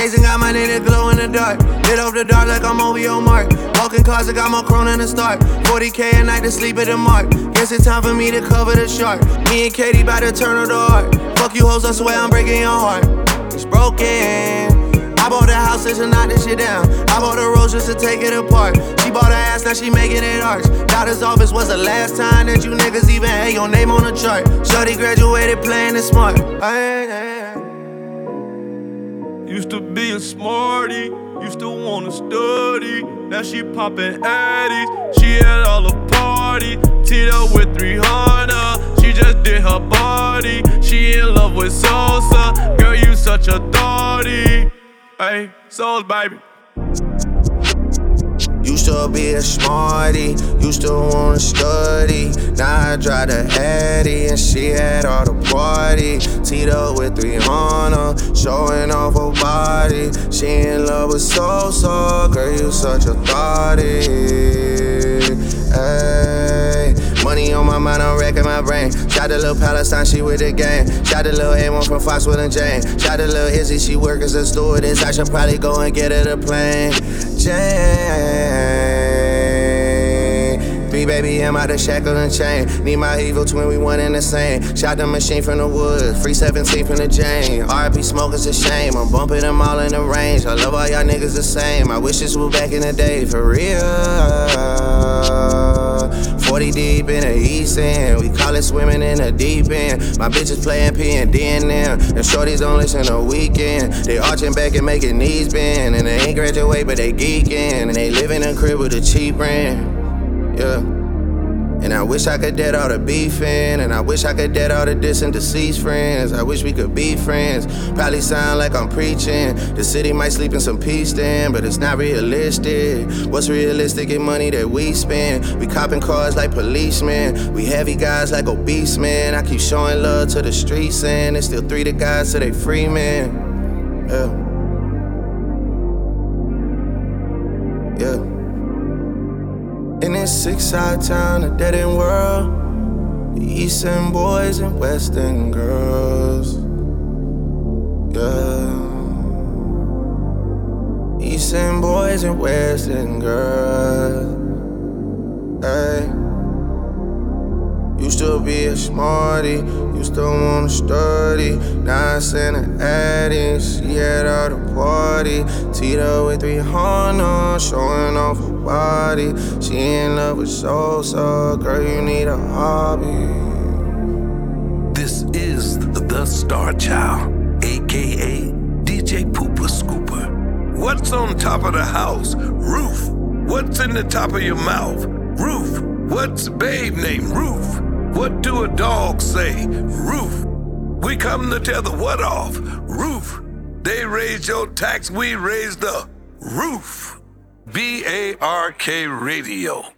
Chasing got my name that glow in the dark. Lit up the dark like I'm OVO Mark. Walking cars, I got more chrome than the start. 40K a night to sleep at the mark. Guess it's time for me to cover the shark. Me and Katie bout to turn on the heart. Fuck you hoes, I swear I'm breaking your heart. It's broken. I bought the house just to knock this shit down. I bought the rose just to take it apart. She bought her ass, now she making it arch. Doctor's office was the last time that you niggas even had your name on the chart. Shorty graduated playing it smart. Used to be a smarty, used to wanna study. Now she poppin' addies, she at all the party. Teed up with 300, she just did her body. She in love with salsa, girl you such a thotty. Hey, Souls baby. Used to be a smarty, used to wanna study. Now I drive the Addy and she had all the party. Teed up with 300, showing off her body. She in love with Sosa, girl you such a thotty. Ay. Money on my mind, I'm wrecking my brain. Shot the little Palestine, she with the gang. Shot the little A1 from Foxwood and Jane. Shot the little Izzy, she work as a stewardess. I should probably go and get her the plane. Jane, big baby, I'm out the shackle and chain. Need my evil twin, we one in the same. Shot the machine from the woods, free 17 from the Jane. RIP smoke is a shame, I'm bumping them all in the range. I love all y'all niggas the same. I wish this was back in the day, for real. 40 deep in the East End, we call it swimming in the deep end. My bitches playing P&D and them, and shorties don't listen the weekend. They arching back and making knees bend, and they ain't graduate but they geeking, and they live in a crib with a cheap rent. Yeah. And I wish I could dead all the beefing, and I wish I could dead all the distant deceased friends. I wish we could be friends. Probably sound like I'm preaching. The city might sleep in some peace then, but it's not realistic. What's realistic in money that we spend? We copping cars like policemen. We heavy guys like obese men. I keep showing love to the streets, and there's still 3 to guys till they free men. Yeah. In this 6-side town, a dead-end world, the East End boys and West End girls. Yeah. East End boys and West End girls. Hey. Used to be a smarty, used to wanna study. Now I send her Addy, she had all the party. Teed up with 300, showing off her body. She in love with Sosa, girl you need a hobby. This is the Star Child, aka DJ Pooper Scooper. What's on top of the house? Roof. What's in the top of your mouth? Roof. What's babe named Roof? What do a dog say? Roof. We come to tell the what off. Roof. They raised your tax, we raised the roof. BARK Radio.